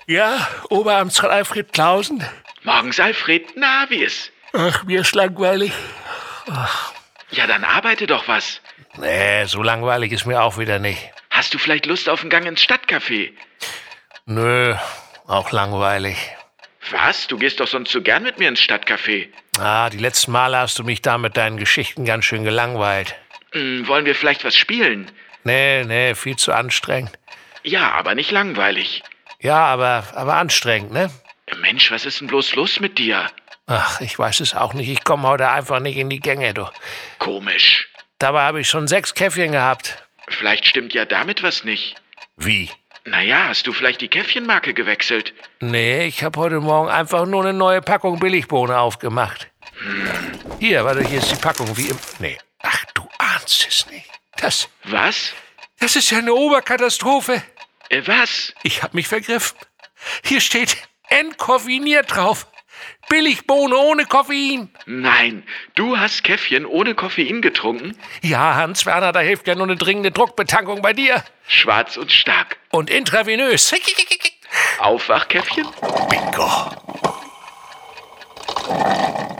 Ja, Oberamtsrat Alfred Clausen. Morgens, Alfred. Na, wie ist? Ach, mir ist langweilig. Ja, dann arbeite doch was. Nee, so langweilig ist mir auch wieder nicht. Hast du vielleicht Lust auf einen Gang ins Stadtcafé? Nö, auch langweilig. Was? Du gehst doch sonst so gern mit mir ins Stadtcafé. Die letzten Male hast du mich da mit deinen Geschichten ganz schön gelangweilt. Wollen wir vielleicht was spielen? Nee, viel zu anstrengend. Ja, aber nicht langweilig. Ja, aber anstrengend, ne? Mensch, was ist denn bloß los mit dir? Ach, ich weiß es auch nicht. Ich komme heute einfach nicht in die Gänge, du. Komisch. Dabei habe ich schon 6 Käffchen gehabt. Vielleicht stimmt ja damit was nicht. Wie? Naja, hast du vielleicht die Käffchenmarke gewechselt? Nee, ich habe heute Morgen einfach nur eine neue Packung Billigbohne aufgemacht. Hier, warte, hier ist die Packung wie im... Nee, ach, du ahnst es nicht. Was? Das ist ja eine Oberkatastrophe. Was? Ich habe mich vergriffen. Hier steht entkoffeiniert drauf. Billigbohne ohne Koffein. Nein, du hast Käffchen ohne Koffein getrunken? Ja, Hans-Werner, da hilft ja nur eine dringende Druckbetankung bei dir. Schwarz und stark. Und intravenös. Aufwachkäffchen? Bingo.